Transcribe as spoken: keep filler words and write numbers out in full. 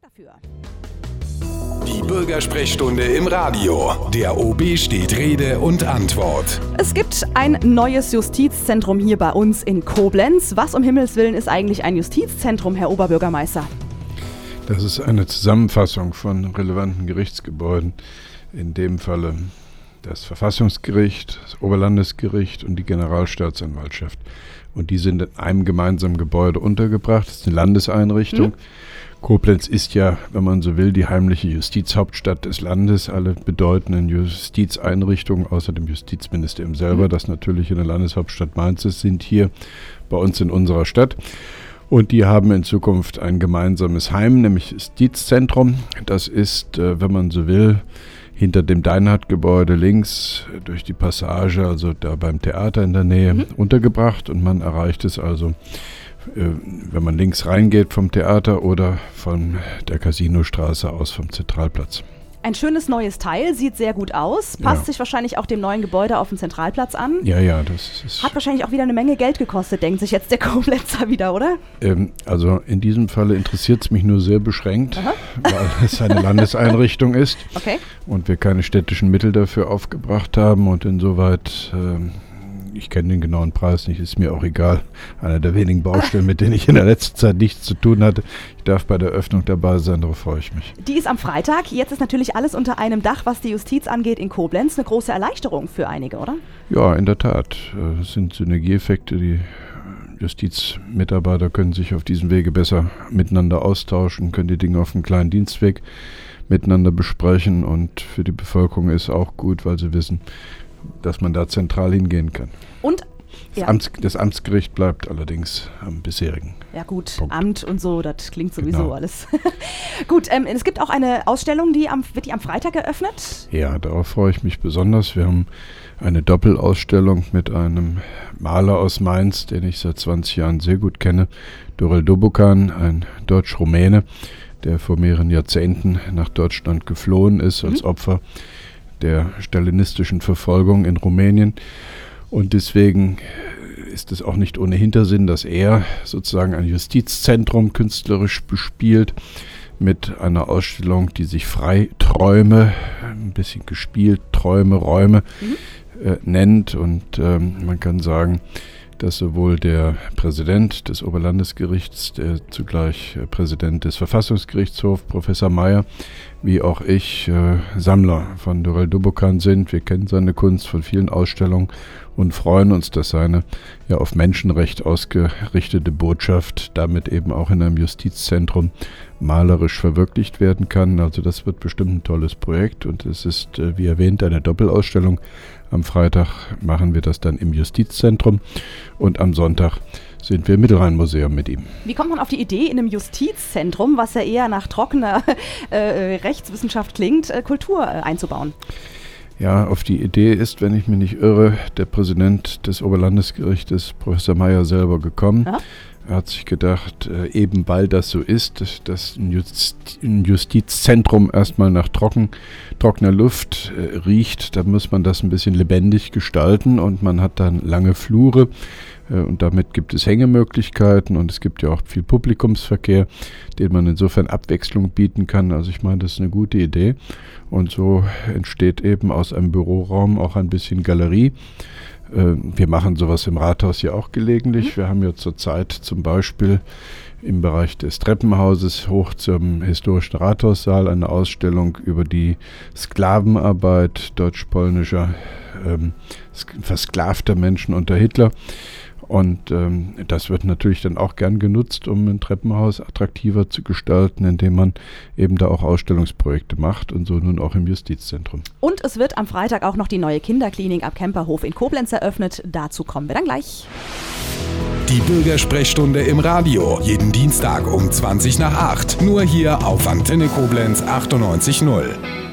dafür. Die Bürgersprechstunde im Radio. Der O B steht Rede und Antwort. Es gibt ein neues Justizzentrum hier bei uns in Koblenz. Was um Himmels Willen ist eigentlich ein Justizzentrum, Herr Oberbürgermeister? Das ist eine Zusammenfassung von relevanten Gerichtsgebäuden. In dem Falle das Verfassungsgericht, das Oberlandesgericht und die Generalstaatsanwaltschaft. Und die sind in einem gemeinsamen Gebäude untergebracht. Das ist eine Landeseinrichtung. Mhm. Koblenz ist ja, wenn man so will, die heimliche Justizhauptstadt des Landes. Alle bedeutenden Justizeinrichtungen, außer dem Justizministerium selber, das natürlich in der Landeshauptstadt Mainz ist, sind hier bei uns in unserer Stadt. Und die haben in Zukunft ein gemeinsames Heim, nämlich Justizzentrum. Das ist, wenn man so will, hinter dem Deinhardt-Gebäude links durch die Passage, also da beim Theater in der Nähe, mhm. untergebracht. Und man erreicht es also, wenn man links reingeht vom Theater oder von der Casinostraße aus vom Zentralplatz. Ein schönes neues Teil, sieht sehr gut aus, passt ja. sich wahrscheinlich auch dem neuen Gebäude auf dem Zentralplatz an. Ja, ja, das ist... Hat wahrscheinlich auch wieder eine Menge Geld gekostet, denkt sich jetzt der Koblenzer wieder, oder? Ähm, also in diesem Falle interessiert es mich nur sehr beschränkt, Aha. weil es eine Landeseinrichtung ist okay. und wir keine städtischen Mittel dafür aufgebracht haben und insoweit... Ähm, ich kenne den genauen Preis nicht, ist mir auch egal. Einer der wenigen Baustellen, mit denen ich in der letzten Zeit nichts zu tun hatte. Ich darf bei der Eröffnung dabei sein, darauf freue ich mich. Die ist am Freitag. Jetzt ist natürlich alles unter einem Dach, was die Justiz angeht in Koblenz. Eine große Erleichterung für einige, oder? Ja, in der Tat. Es sind Synergieeffekte. Die Justizmitarbeiter können sich auf diesem Wege besser miteinander austauschen, können die Dinge auf einem kleinen Dienstweg miteinander besprechen. Und für die Bevölkerung ist auch gut, weil sie wissen, dass man da zentral hingehen kann. Und das, ja. Amts, das Amtsgericht bleibt allerdings am bisherigen. Ja gut, Punkt. Amt und so, das klingt sowieso genau. alles. Gut, ähm, es gibt auch eine Ausstellung, die am, wird die am Freitag eröffnet? Ja, darauf freue ich mich besonders. Wir haben eine Doppelausstellung mit einem Maler aus Mainz, den ich seit zwanzig Jahren sehr gut kenne, Dorel Dobokan, ein Deutsch-Rumäne, der vor mehreren Jahrzehnten nach Deutschland geflohen ist als mhm. Opfer der stalinistischen Verfolgung in Rumänien. Und deswegen ist es auch nicht ohne Hintersinn, dass er sozusagen ein Justizzentrum künstlerisch bespielt mit einer Ausstellung, die sich Freiträume, ein bisschen gespielt, Träume, Räume mhm. äh, nennt. Und ähm, man kann sagen, dass sowohl der Präsident des Oberlandesgerichts, der zugleich äh, Präsident des Verfassungsgerichtshofs, Professor Mayer, wie auch ich äh, Sammler von Dorel Dobokan sind. Wir kennen seine Kunst von vielen Ausstellungen und freuen uns, dass seine ja auf Menschenrecht ausgerichtete Botschaft damit eben auch in einem Justizzentrum malerisch verwirklicht werden kann. Also das wird bestimmt ein tolles Projekt und es ist, äh, wie erwähnt, eine Doppelausstellung. Am Freitag machen wir das dann im Justizzentrum und am Sonntag sind wir im Mittelrhein-Museum mit ihm. Wie kommt man auf die Idee, in einem Justizzentrum, was ja eher nach trockener äh, Rechtswissenschaft klingt, äh, Kultur äh, einzubauen? Ja, auf die Idee ist, wenn ich mich nicht irre, der Präsident des Oberlandesgerichtes, Professor Mayer, selber gekommen. Ja. Er hat sich gedacht, äh, eben weil das so ist, dass, dass ein, Just, ein Justizzentrum erstmal nach trocken, trockener Luft äh, riecht, da muss man das ein bisschen lebendig gestalten und man hat dann lange Flure äh, und damit gibt es Hängemöglichkeiten und es gibt ja auch viel Publikumsverkehr, den man insofern Abwechslung bieten kann. Also ich meine, das ist eine gute Idee und so entsteht eben aus einem Büroraum auch ein bisschen Galerie. Wir machen sowas im Rathaus ja auch gelegentlich. Wir haben ja zurzeit zum Beispiel im Bereich des Treppenhauses hoch zum historischen Rathaussaal eine Ausstellung über die Sklavenarbeit deutsch-polnischer ähm, versklavter Menschen unter Hitler. Und ähm, das wird natürlich dann auch gern genutzt, um ein Treppenhaus attraktiver zu gestalten, indem man eben da auch Ausstellungsprojekte macht und so nun auch im Justizzentrum. Und es wird am Freitag auch noch die neue Kinderklinik am Kemperhof in Koblenz eröffnet. Dazu kommen wir dann gleich. Die Bürgersprechstunde im Radio. Jeden Dienstag um zwanzig nach acht. Nur hier auf Antenne Koblenz achtundneunzig Komma null.